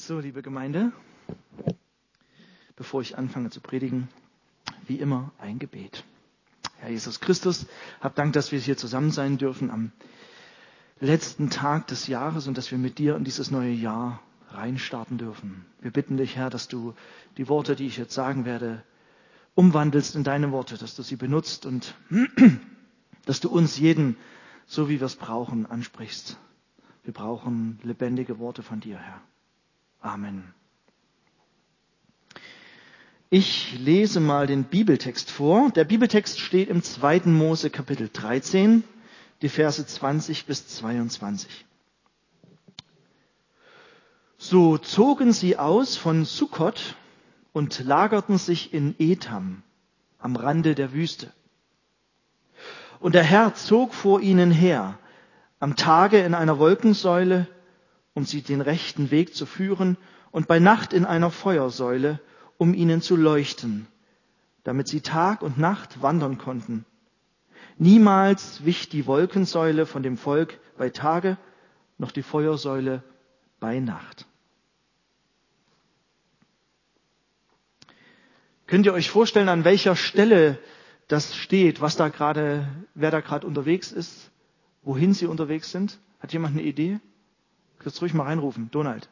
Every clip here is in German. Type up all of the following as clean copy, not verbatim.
So, liebe Gemeinde, bevor ich anfange zu predigen, wie immer ein Gebet. Herr Jesus Christus, hab Dank, dass wir hier zusammen sein dürfen am letzten Tag des Jahres und dass wir mit dir in dieses neue Jahr reinstarten dürfen. Wir bitten dich, Herr, dass du die Worte, die ich jetzt sagen werde, umwandelst in deine Worte, dass du sie benutzt und dass du uns jeden, so wie wir es brauchen, ansprichst. Wir brauchen lebendige Worte von dir, Herr. Amen. Ich lese mal den Bibeltext vor. Der Bibeltext steht im 2. Mose Kapitel 13, die Verse 20 bis 22. So zogen sie aus von Sukkot und lagerten sich in Etham am Rande der Wüste. Und der Herr zog vor ihnen her, am Tage in einer Wolkensäule, um sie den rechten Weg zu führen, und bei Nacht in einer Feuersäule, um ihnen zu leuchten, damit sie Tag und Nacht wandern konnten. Niemals wich die Wolkensäule von dem Volk bei Tage, noch die Feuersäule bei Nacht. Könnt ihr euch vorstellen, an welcher Stelle das steht, wer da gerade unterwegs ist, wohin sie unterwegs sind? Hat jemand eine Idee? Kannst ruhig mal reinrufen. Donald.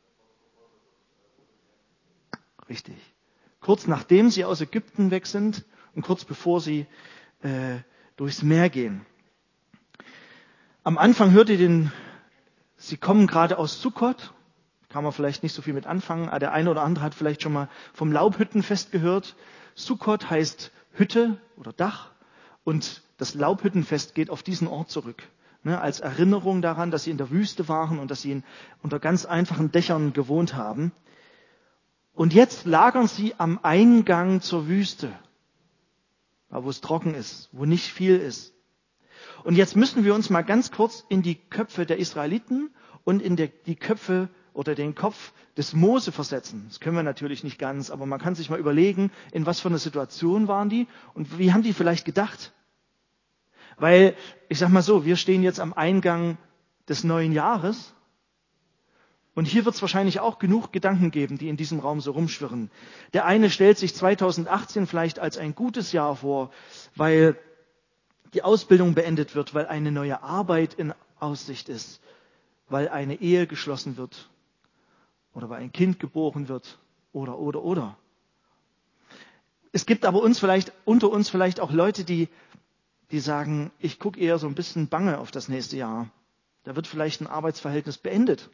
Richtig. Kurz nachdem sie aus Ägypten weg sind und kurz bevor sie durchs Meer gehen. Am Anfang hört ihr sie kommen gerade aus Sukkot. Kann man vielleicht nicht so viel mit anfangen. Aber der eine oder andere hat vielleicht schon mal vom Laubhüttenfest gehört. Sukkot heißt Hütte oder Dach. Und das Laubhüttenfest geht auf diesen Ort zurück. Als Erinnerung daran, dass sie in der Wüste waren und dass sie unter ganz einfachen Dächern gewohnt haben. Und jetzt lagern sie am Eingang zur Wüste, wo es trocken ist, wo nicht viel ist. Und jetzt müssen wir uns mal ganz kurz in die Köpfe der Israeliten und in die Köpfe oder den Kopf des Mose versetzen. Das können wir natürlich nicht ganz, aber man kann sich mal überlegen, in was für einer Situation waren die und wie haben die vielleicht gedacht? Weil, ich sag mal so, wir stehen jetzt am Eingang des neuen Jahres und hier wird es wahrscheinlich auch genug Gedanken geben, die in diesem Raum so rumschwirren. Der eine stellt sich 2018 vielleicht als ein gutes Jahr vor, weil die Ausbildung beendet wird, weil eine neue Arbeit in Aussicht ist, weil eine Ehe geschlossen wird oder weil ein Kind geboren wird oder. Es gibt aber unter uns vielleicht auch Leute, die sagen, ich gucke eher so ein bisschen bange auf das nächste Jahr. Da wird vielleicht ein Arbeitsverhältnis beendet.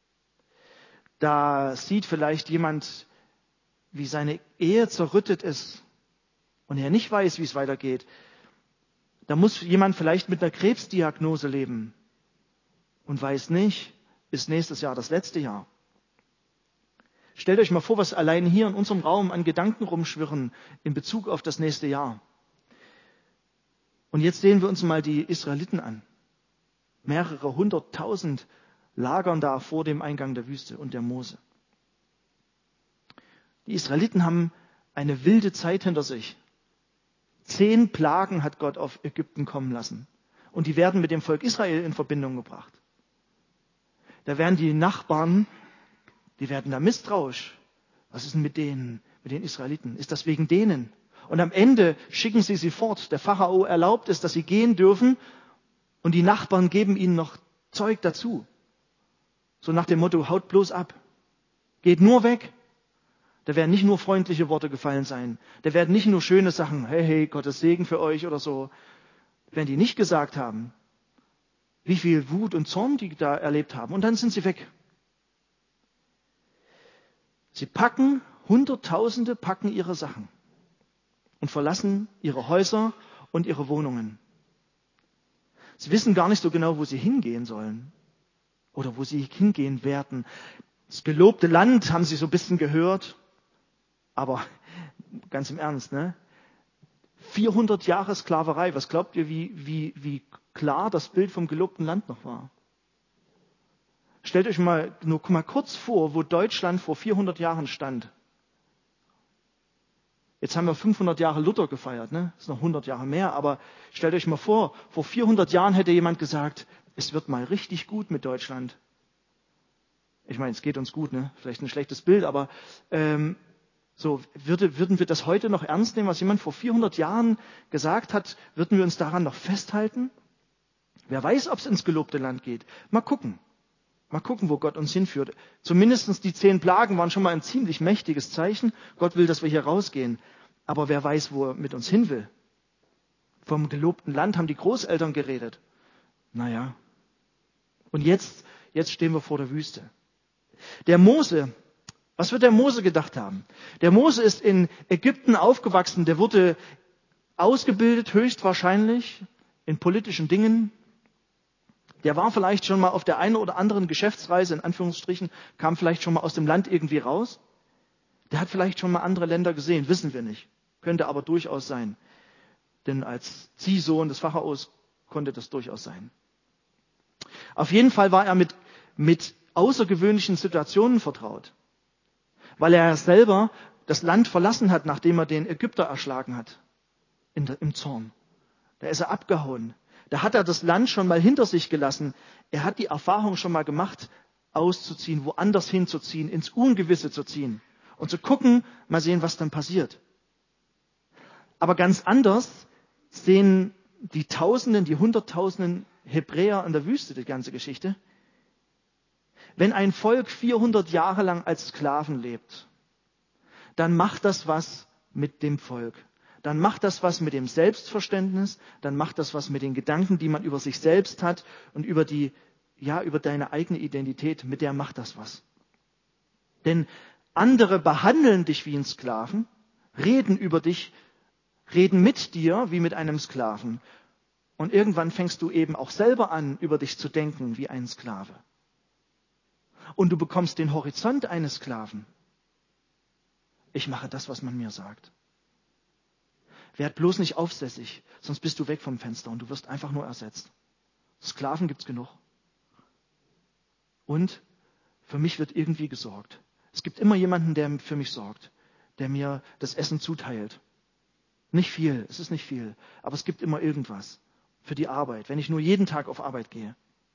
Da sieht vielleicht jemand, wie seine Ehe zerrüttet ist und er nicht weiß, wie es weitergeht. Da muss jemand vielleicht mit einer Krebsdiagnose leben und weiß nicht, ist nächstes Jahr das letzte Jahr. Stellt euch mal vor, was allein hier in unserem Raum an Gedanken rumschwirren in Bezug auf das nächste Jahr. Und jetzt sehen wir uns mal die Israeliten an. Mehrere 100.000 lagern da vor dem Eingang der Wüste und der Mose. Die Israeliten haben eine wilde Zeit hinter sich. 10 Plagen hat Gott auf Ägypten kommen lassen. Und die werden mit dem Volk Israel in Verbindung gebracht. Da werden die Nachbarn, die werden da misstrauisch. Was ist denn mit den Israeliten? Ist das wegen denen? Und am Ende schicken sie fort. Der Pharao erlaubt es, dass sie gehen dürfen. Und die Nachbarn geben ihnen noch Zeug dazu. So nach dem Motto, haut bloß ab. Geht nur weg. Da werden nicht nur freundliche Worte gefallen sein. Da werden nicht nur schöne Sachen, hey, Gottes Segen für euch oder so. Wenn die nicht gesagt haben, wie viel Wut und Zorn die da erlebt haben. Und dann sind sie weg. Hunderttausende packen ihre Sachen und verlassen ihre Häuser und ihre Wohnungen. Sie wissen gar nicht so genau, wo sie hingehen sollen oder wo sie hingehen werden. Das gelobte Land haben sie so ein bisschen gehört, aber ganz im Ernst, 400 Jahre Sklaverei, was glaubt ihr, wie klar das Bild vom gelobten Land noch war? Stellt euch mal kurz vor, wo Deutschland vor 400 Jahren stand. Jetzt haben wir 500 Jahre Luther gefeiert, Das ist noch 100 Jahre mehr, aber stellt euch mal vor 400 Jahren hätte jemand gesagt, es wird mal richtig gut mit Deutschland. Ich meine, es geht uns gut, ne? Vielleicht ein schlechtes Bild, aber so würden wir das heute noch ernst nehmen, was jemand vor 400 Jahren gesagt hat? Würden wir uns daran noch festhalten? Wer weiß, ob es ins gelobte Land geht. Mal gucken. Mal gucken, wo Gott uns hinführt. Zumindest die 10 Plagen waren schon mal ein ziemlich mächtiges Zeichen. Gott will, dass wir hier rausgehen. Aber wer weiß, wo er mit uns hin will. Vom gelobten Land haben die Großeltern geredet. Naja. Und jetzt stehen wir vor der Wüste. Der Mose, was wird der Mose gedacht haben? Der Mose ist in Ägypten aufgewachsen. Der wurde ausgebildet, höchstwahrscheinlich, in politischen Dingen. Der war vielleicht schon mal auf der einen oder anderen Geschäftsreise, in Anführungsstrichen, kam vielleicht schon mal aus dem Land irgendwie raus. Der hat vielleicht schon mal andere Länder gesehen, wissen wir nicht. Könnte aber durchaus sein. Denn als Ziehsohn des Pharaos konnte das durchaus sein. Auf jeden Fall war er mit außergewöhnlichen Situationen vertraut. Weil er selber das Land verlassen hat, nachdem er den Ägypter erschlagen hat. Im Zorn. Da ist er abgehauen. Da hat er das Land schon mal hinter sich gelassen. Er hat die Erfahrung schon mal gemacht, auszuziehen, woanders hinzuziehen, ins Ungewisse zu ziehen und zu gucken, mal sehen, was dann passiert. Aber ganz anders sehen die Tausenden, die Hunderttausenden Hebräer in der Wüste die ganze Geschichte. Wenn ein Volk 400 Jahre lang als Sklaven lebt, dann macht das was mit dem Volk. Dann macht das was mit dem Selbstverständnis, dann macht das was mit den Gedanken, die man über sich selbst hat und über deine eigene Identität, mit der macht das was. Denn andere behandeln dich wie einen Sklaven, reden über dich, reden mit dir wie mit einem Sklaven. Und irgendwann fängst du eben auch selber an, über dich zu denken wie ein Sklave. Und du bekommst den Horizont eines Sklaven. Ich mache das, was man mir sagt. Werd bloß nicht aufsässig, sonst bist du weg vom Fenster und du wirst einfach nur ersetzt. Sklaven gibt's genug. Und für mich wird irgendwie gesorgt. Es gibt immer jemanden, der für mich sorgt, der mir das Essen zuteilt. Nicht viel, es ist nicht viel, aber es gibt immer irgendwas für die Arbeit, wenn ich nur jeden Tag auf Arbeit gehe.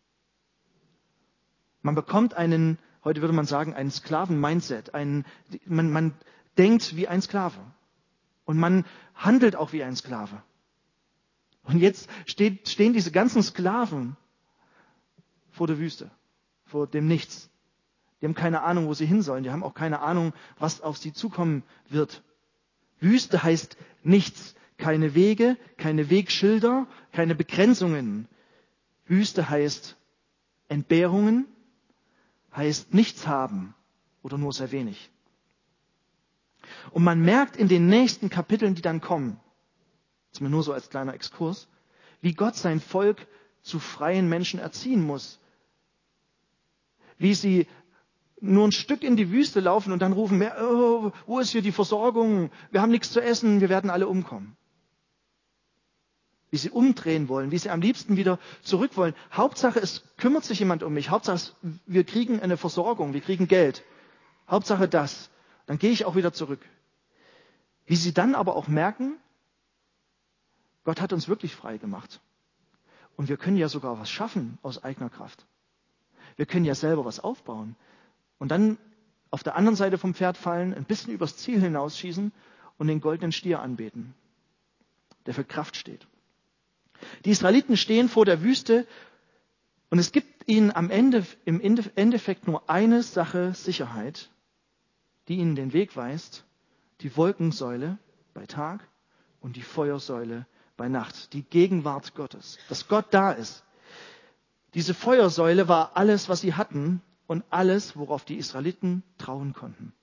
Man bekommt heute würde man sagen, einen Sklaven-Mindset. Man denkt wie ein Sklave. Und man handelt auch wie ein Sklave. Und jetzt stehen diese ganzen Sklaven vor der Wüste, vor dem Nichts. Die haben keine Ahnung, wo sie hin sollen. Die haben auch keine Ahnung, was auf sie zukommen wird. Wüste heißt nichts. Keine Wege, keine Wegschilder, keine Begrenzungen. Wüste heißt Entbehrungen, heißt nichts haben oder nur sehr wenig. Und man merkt in den nächsten Kapiteln, die dann kommen, das ist mir nur so als kleiner Exkurs, wie Gott sein Volk zu freien Menschen erziehen muss. Wie sie nur ein Stück in die Wüste laufen und dann rufen, wo ist hier die Versorgung? Wir haben nichts zu essen, wir werden alle umkommen. Wie sie umdrehen wollen, wie sie am liebsten wieder zurück wollen. Hauptsache, es kümmert sich jemand um mich. Hauptsache, wir kriegen eine Versorgung, wir kriegen Geld. Hauptsache das. Dann gehe ich auch wieder zurück. Wie sie dann aber auch merken, Gott hat uns wirklich frei gemacht. Und wir können ja sogar was schaffen aus eigener Kraft. Wir können ja selber was aufbauen. Und dann auf der anderen Seite vom Pferd fallen, ein bisschen übers Ziel hinausschießen und den goldenen Stier anbeten, der für Kraft steht. Die Israeliten stehen vor der Wüste und es gibt ihnen im Endeffekt nur eine Sache Sicherheit, die ihnen den Weg weist, die Wolkensäule bei Tag und die Feuersäule bei Nacht, die Gegenwart Gottes, dass Gott da ist. Diese Feuersäule war alles, was sie hatten und alles, worauf die Israeliten trauen konnten.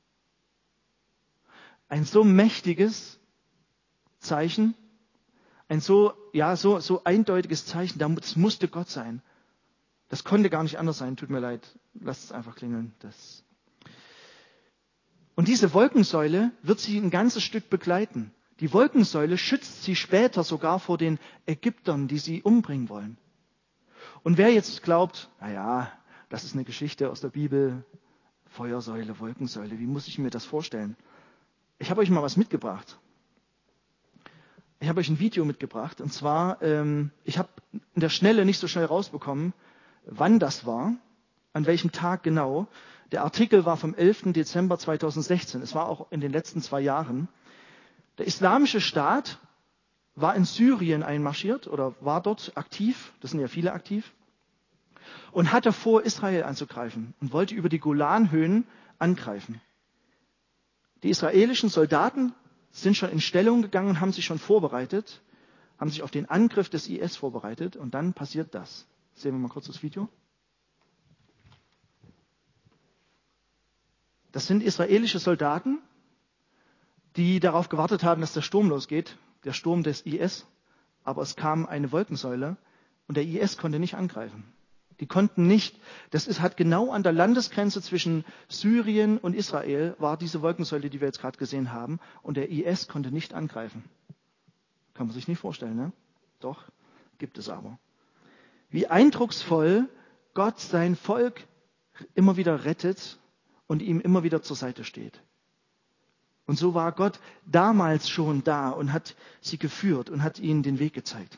Ein so mächtiges Zeichen, ein so eindeutiges Zeichen, das musste Gott sein. Das konnte gar nicht anders sein, tut mir leid, lasst es einfach klingeln. Und diese Wolkensäule wird sie ein ganzes Stück begleiten. Die Wolkensäule schützt sie später sogar vor den Ägyptern, die sie umbringen wollen. Und wer jetzt glaubt, das ist eine Geschichte aus der Bibel, Feuersäule, Wolkensäule, wie muss ich mir das vorstellen? Ich habe euch mal was mitgebracht. Ich habe euch ein Video mitgebracht. Und zwar, ich habe in der Schnelle nicht so schnell rausbekommen, wann das war, an welchem Tag genau. Der Artikel war vom 11. Dezember 2016. Es war auch in den letzten 2 Jahren. Der Islamische Staat war in Syrien einmarschiert oder war dort aktiv. Das sind ja viele aktiv. Und hatte vor, Israel anzugreifen und wollte über die Golanhöhen angreifen. Die israelischen Soldaten sind schon in Stellung gegangen und haben sich schon vorbereitet, haben sich auf den Angriff des IS vorbereitet und dann passiert das. Sehen wir mal kurz das Video. Das sind israelische Soldaten, die darauf gewartet haben, dass der Sturm losgeht, der Sturm des IS. Aber es kam eine Wolkensäule und der IS konnte nicht angreifen. Die konnten nicht, hat genau an der Landesgrenze zwischen Syrien und Israel war diese Wolkensäule, die wir jetzt gerade gesehen haben, und der IS konnte nicht angreifen. Kann man sich nicht vorstellen, ne? Doch, gibt es aber. Wie eindrucksvoll Gott sein Volk immer wieder rettet und ihm immer wieder zur Seite steht. Und so war Gott damals schon da und hat sie geführt und hat ihnen den Weg gezeigt.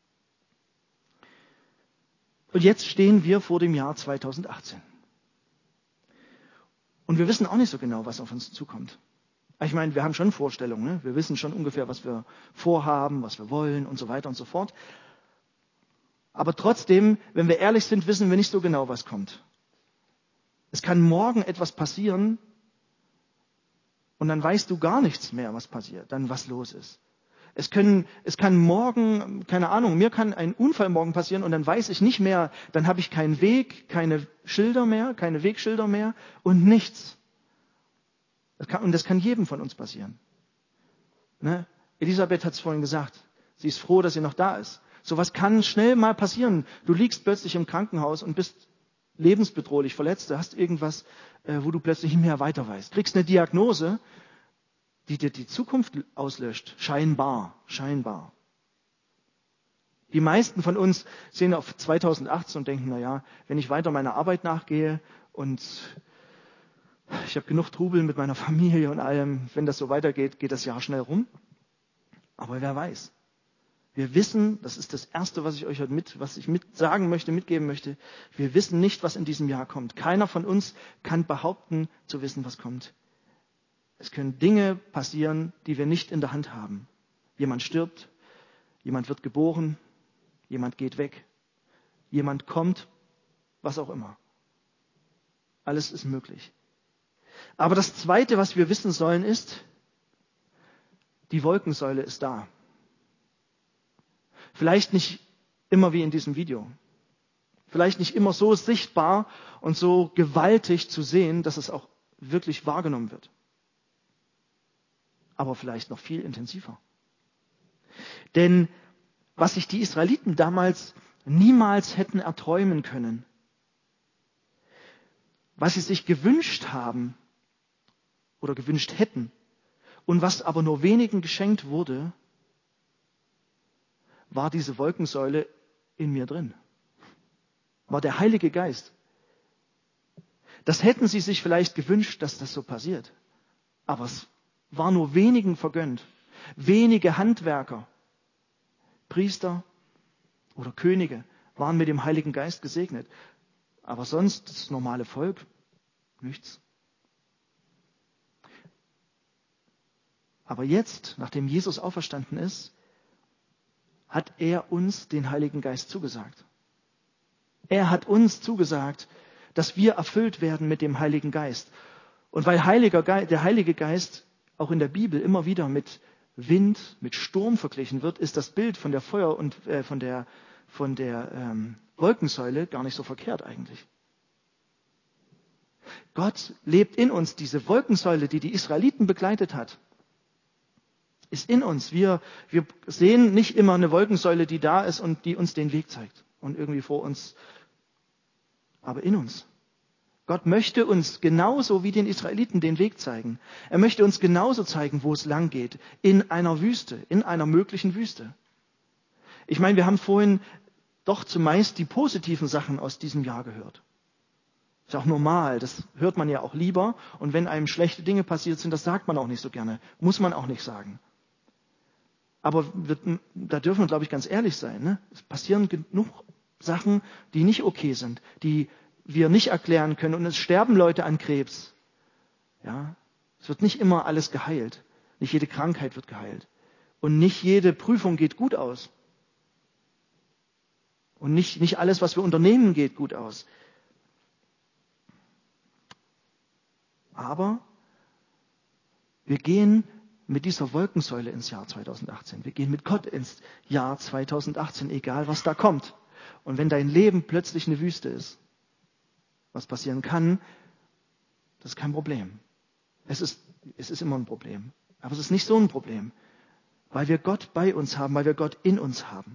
Und jetzt stehen wir vor dem Jahr 2018. Und wir wissen auch nicht so genau, was auf uns zukommt. Ich meine, wir haben schon Vorstellungen, ne? Wir wissen schon ungefähr, was wir vorhaben, was wir wollen und so weiter und so fort. Aber trotzdem, wenn wir ehrlich sind, wissen wir nicht so genau, was kommt. Es kann morgen etwas passieren und dann weißt du gar nichts mehr, was passiert, dann was los ist. Es kann morgen, keine Ahnung, mir kann ein Unfall morgen passieren und dann weiß ich nicht mehr, dann habe ich keinen Weg, keine Schilder mehr, keine Wegschilder mehr und nichts. Das kann jedem von uns passieren. Ne? Elisabeth hat es vorhin gesagt. Sie ist froh, dass sie noch da ist. Sowas kann schnell mal passieren. Du liegst plötzlich im Krankenhaus und bist lebensbedrohlich verletzt. Du hast irgendwas, wo du plötzlich nicht mehr weiter weißt. Kriegst eine Diagnose, die dir die Zukunft auslöscht. Scheinbar. Die meisten von uns sehen auf 2018 und denken, naja, wenn ich weiter meiner Arbeit nachgehe und ich habe genug Trubel mit meiner Familie und allem, wenn das so weitergeht, geht das Jahr schnell rum. Aber wer weiß. Wir wissen, das ist das Erste, was ich euch heute mitgeben möchte. Wir wissen nicht, was in diesem Jahr kommt. Keiner von uns kann behaupten, zu wissen, was kommt. Es können Dinge passieren, die wir nicht in der Hand haben. Jemand stirbt, jemand wird geboren, jemand geht weg, jemand kommt, was auch immer. Alles ist möglich. Aber das Zweite, was wir wissen sollen, ist, die Wolkensäule ist da. Vielleicht nicht immer wie in diesem Video. Vielleicht nicht immer so sichtbar und so gewaltig zu sehen, dass es auch wirklich wahrgenommen wird. Aber vielleicht noch viel intensiver. Denn was sich die Israeliten damals niemals hätten erträumen können, was sie sich gewünscht haben oder gewünscht hätten und was aber nur wenigen geschenkt wurde, war diese Wolkensäule in mir drin. War der Heilige Geist. Das hätten sie sich vielleicht gewünscht, dass das so passiert. Aber es war nur wenigen vergönnt. Wenige Handwerker, Priester oder Könige waren mit dem Heiligen Geist gesegnet. Aber sonst das normale Volk, nichts. Aber jetzt, nachdem Jesus auferstanden ist, hat er uns den Heiligen Geist zugesagt. Er hat uns zugesagt, dass wir erfüllt werden mit dem Heiligen Geist. Und weil der Heilige Geist auch in der Bibel immer wieder mit Wind, mit Sturm verglichen wird, ist das Bild von der Feuer- und von der Wolkensäule gar nicht so verkehrt eigentlich. Gott lebt in uns. Diese Wolkensäule, die die Israeliten begleitet hat, ist in uns. Wir sehen nicht immer eine Wolkensäule, die da ist und die uns den Weg zeigt und irgendwie vor uns, aber in uns. Gott möchte uns genauso wie den Israeliten den Weg zeigen. Er möchte uns genauso zeigen, wo es lang geht. In einer Wüste, in einer möglichen Wüste. Ich meine, wir haben vorhin doch zumeist die positiven Sachen aus diesem Jahr gehört. Ist auch normal, das hört man ja auch lieber. Und wenn einem schlechte Dinge passiert sind, das sagt man auch nicht so gerne. Muss man auch nicht sagen. Aber da dürfen wir, glaube ich, ganz ehrlich sein. Ne? Es passieren genug Sachen, die nicht okay sind, die wir nicht erklären können und es sterben Leute an Krebs. Ja, es wird nicht immer alles geheilt. Nicht jede Krankheit wird geheilt. Und nicht jede Prüfung geht gut aus. Und nicht alles, was wir unternehmen, geht gut aus. Aber wir gehen mit dieser Wolkensäule ins Jahr 2018. Wir gehen mit Gott ins Jahr 2018, egal was da kommt. Und wenn dein Leben plötzlich eine Wüste ist, was passieren kann, das ist kein Problem. Es ist immer ein Problem. Aber es ist nicht so ein Problem, weil wir Gott bei uns haben, weil wir Gott in uns haben.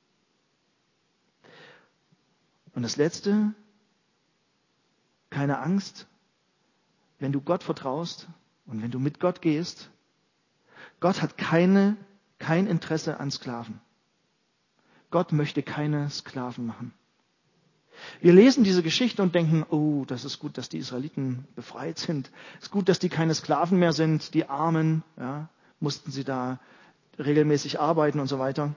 Und das Letzte, keine Angst, wenn du Gott vertraust und wenn du mit Gott gehst. Gott hat kein Interesse an Sklaven. Gott möchte keine Sklaven machen. Wir lesen diese Geschichte und denken, oh, das ist gut, dass die Israeliten befreit sind. Es ist gut, dass die keine Sklaven mehr sind, die Armen, ja, mussten sie da regelmäßig arbeiten und so weiter.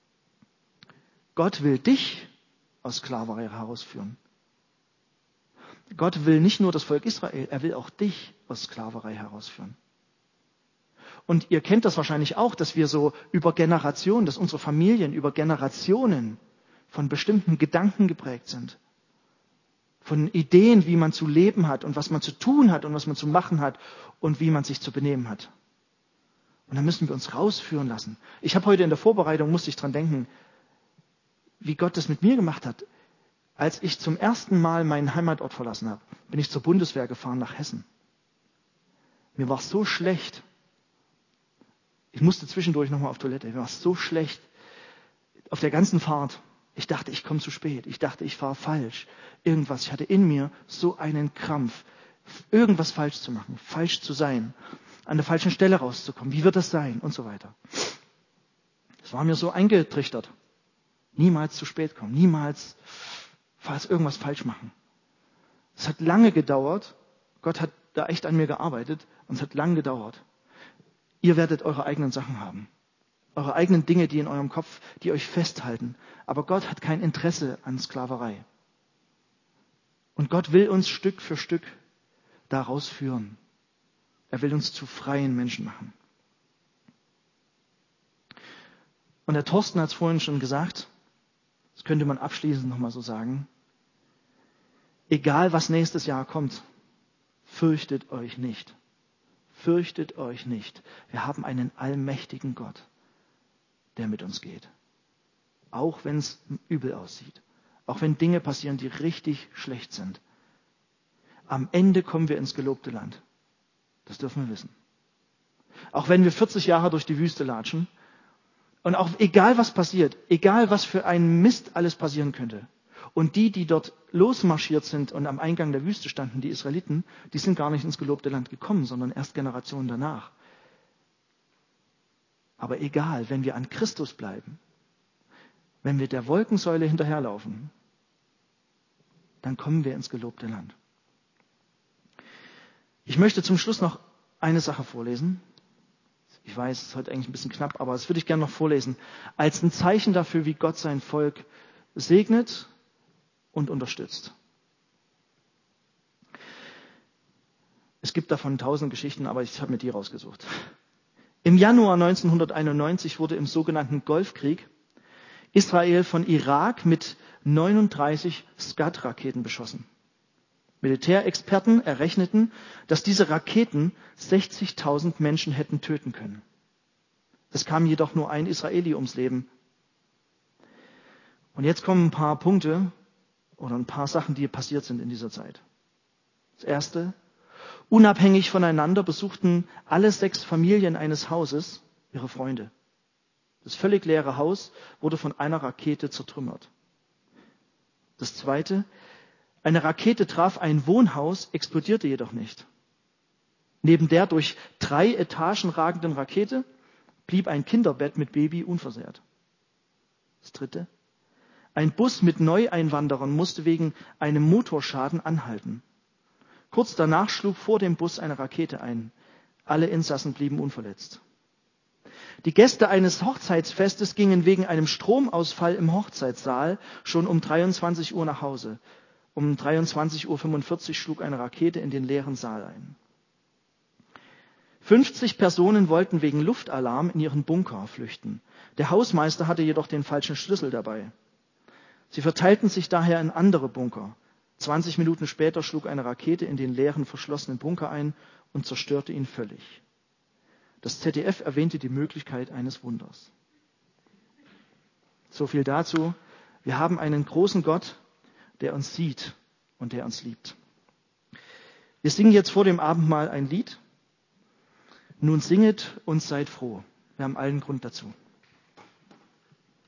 Gott will dich aus Sklaverei herausführen. Gott will nicht nur das Volk Israel, er will auch dich aus Sklaverei herausführen. Und ihr kennt das wahrscheinlich auch, dass wir so über Generationen, dass unsere Familien über Generationen von bestimmten Gedanken geprägt sind. Von Ideen, wie man zu leben hat und was man zu tun hat und was man zu machen hat und wie man sich zu benehmen hat. Und dann müssen wir uns rausführen lassen. Ich habe heute in der Vorbereitung, musste ich dran denken, wie Gott das mit mir gemacht hat. Als ich zum ersten Mal meinen Heimatort verlassen habe, bin ich zur Bundeswehr gefahren nach Hessen. Mir war so schlecht. Ich musste zwischendurch nochmal auf Toilette. Mir war so schlecht auf der ganzen Fahrt. Ich dachte, ich komme zu spät. Ich dachte, ich fahre falsch. Irgendwas. Ich hatte in mir so einen Krampf, irgendwas falsch zu machen, falsch zu sein, an der falschen Stelle rauszukommen. Wie wird das sein? Und so weiter. Das war mir so eingetrichtert. Niemals zu spät kommen. Niemals irgendwas falsch machen. Es hat lange gedauert. Gott hat da echt an mir gearbeitet. Und es hat lange gedauert. Ihr werdet eure eigenen Sachen haben. Eure eigenen Dinge, die in eurem Kopf, die euch festhalten. Aber Gott hat kein Interesse an Sklaverei. Und Gott will uns Stück für Stück daraus führen. Er will uns zu freien Menschen machen. Und der Thorsten hat es vorhin schon gesagt, das könnte man abschließend nochmal so sagen. Egal was nächstes Jahr kommt, fürchtet euch nicht. Fürchtet euch nicht. Wir haben einen allmächtigen Gott, der mit uns geht. Auch wenn es übel aussieht. Auch wenn Dinge passieren, die richtig schlecht sind. Am Ende kommen wir ins gelobte Land. Das dürfen wir wissen. Auch wenn wir 40 Jahre durch die Wüste latschen. Und auch egal was passiert, egal was für ein Mist alles passieren könnte. Und die dort losmarschiert sind und am Eingang der Wüste standen, die Israeliten, die sind gar nicht ins gelobte Land gekommen, sondern erst Generationen danach. Aber egal, wenn wir an Christus bleiben, wenn wir der Wolkensäule hinterherlaufen, dann kommen wir ins gelobte Land. Ich möchte zum Schluss noch eine Sache vorlesen. Ich weiß, es ist heute eigentlich ein bisschen knapp, aber das würde ich gerne noch vorlesen. Als ein Zeichen dafür, wie Gott sein Volk segnet und unterstützt. Es gibt davon 1000 Geschichten, aber ich habe mir die rausgesucht. Im Januar 1991 wurde im sogenannten Golfkrieg Israel von Irak mit 39 Scud-Raketen beschossen. Militärexperten errechneten, dass diese Raketen 60.000 Menschen hätten töten können. Es kam jedoch nur ein Israeli ums Leben. Und jetzt kommen ein paar Punkte oder ein paar Sachen, die passiert sind in dieser Zeit. Das erste: Unabhängig voneinander besuchten alle 6 Familien eines Hauses ihre Freunde. Das völlig leere Haus wurde von einer Rakete zertrümmert. Das zweite: Eine Rakete traf ein Wohnhaus, explodierte jedoch nicht. Neben der durch 3 Etagen ragenden Rakete blieb ein Kinderbett mit Baby unversehrt. Das dritte: Ein Bus mit Neueinwanderern musste wegen einem Motorschaden anhalten. Kurz danach schlug vor dem Bus eine Rakete ein. Alle Insassen blieben unverletzt. Die Gäste eines Hochzeitsfestes gingen wegen einem Stromausfall im Hochzeitssaal schon um 23 Uhr nach Hause. Um 23:45 Uhr schlug eine Rakete in den leeren Saal ein. 50 Personen wollten wegen Luftalarm in ihren Bunker flüchten. Der Hausmeister hatte jedoch den falschen Schlüssel dabei. Sie verteilten sich daher in andere Bunker. 20 Minuten später schlug eine Rakete in den leeren, verschlossenen Bunker ein und zerstörte ihn völlig. Das ZDF erwähnte die Möglichkeit eines Wunders. So viel dazu. Wir haben einen großen Gott, der uns sieht und der uns liebt. Wir singen jetzt vor dem Abendmahl ein Lied. Nun singet und seid froh. Wir haben allen Grund dazu.